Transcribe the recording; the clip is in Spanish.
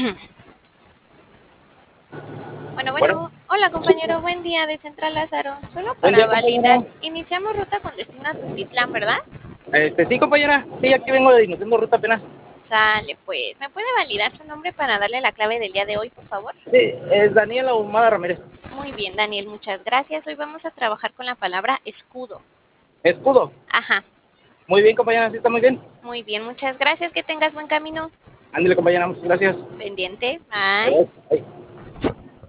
Bueno, Bueno, hola compañero, buen día de Central Lázaro. Solo buen para día, validar, compañera. iniciamos ruta con destino a Tultitlán, ¿verdad? Sí, compañera. Sí, aquí vengo de iniciando ruta apenas. Sale, pues. ¿Me puede validar su nombre para darle la clave del día de hoy, por favor? Sí, es Daniel Ahumada Ramírez. Muy bien, Daniel, muchas gracias. Hoy vamos a trabajar con la palabra escudo. Escudo. Ajá, Muy bien, compañera. Sí, está muy bien. muy bien, muchas gracias. Que tengas buen camino. Ándale, compañera. Muchas gracias. Pendiente. Bye. Adiós. Bye.